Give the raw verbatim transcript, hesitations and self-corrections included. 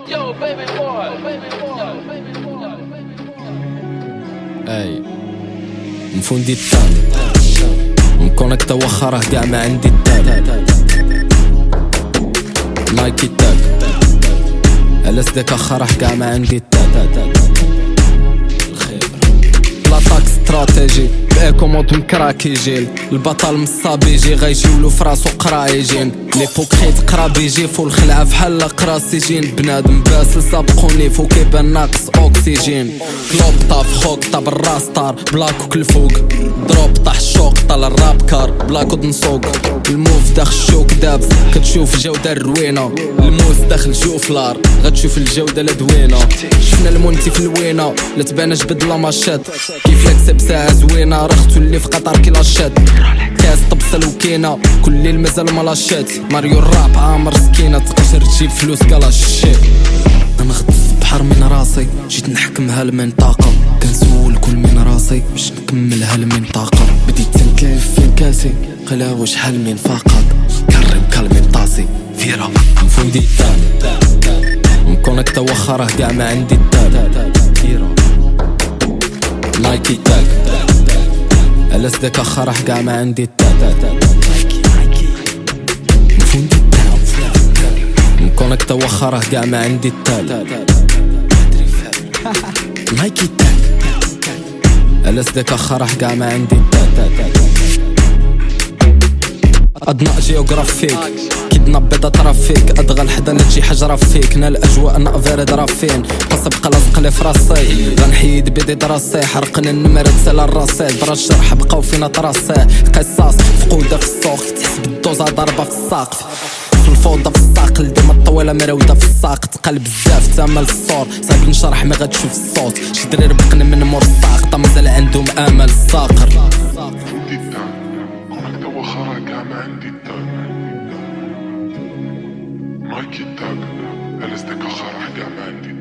اي مفوندي التال مكونكتا واخا راه كاع ما عندي التال نايكي تاك على سداك اخا راه كاع ما عندي التال لاطاك استراتيجي باكومونت مكراكي جيل البطل مصابي يجي غيجيولو فراسو قرايجين ليبوكريت قراب يجي فو الخلعه فحال قراسيجين بنادم باسل سابقوني فو كيبان ناقص اوكسيجين كلوب طاف خوك طاب الراس طار بلاكوك الفوق دروب طاح الشوق طال الراب كار بلاكو دنسوق الموف داخل الشوك دابز كتشوف جودة الروينة الموس داخل جوف لار غتشوف الجودة لدوينة شفنا المونتي في الوينة لا تباناش بدلا ماشات كيف لكسب ساعة زوينة رختو اللي في قطر كيلاشات كاس طبسة وكينة كل ليل مازال ملاشات ماريو الراب عامر سكينة تقدر تجيب فلوس كلاش الشيء انا غطس بحر من راسي جيت نحكمها المنطقة كنسول كل من راسي باش نكملها المنطقة بديت تنتلف في كاسي قلاوة شحال من فقط كرم كلمين طاسي فيرا مفوندي التال مكونكتا واخا راه كاع ما عندي التال نايكي تاك على سداك اخا راه كاع ما عندي التال مفوندي التال مكونكتا واخا راه كاع ما عندي التال نايكي تاك على سداك اخا راه كاع ما عندي التال أدنى جيوغرافيك كيدنا بيضا ترافيك أدغى الحدا لتجي حجرة فيك نا الأجواء نأفير درافين قصب قلصق لي فراسي غنحيد بيدي دراسي حرقنا النمرة تسال الراسي برا الجرح بقاو فينا طراسي قصاص فقودة في السوق تحس بالدوزة ضربة في الساقف في الفوضى في الساق الدم الطويلة مرودة في الساق تقل بزاف تامل الصور صعب نشرح مي غتشوف الصوت شي دراري بقنا من مور الساق طا مازال عندهم امل الساقر واخا راه كاع ما عندي التال نايكي تاك على سداك اخا راه كاع ما عندي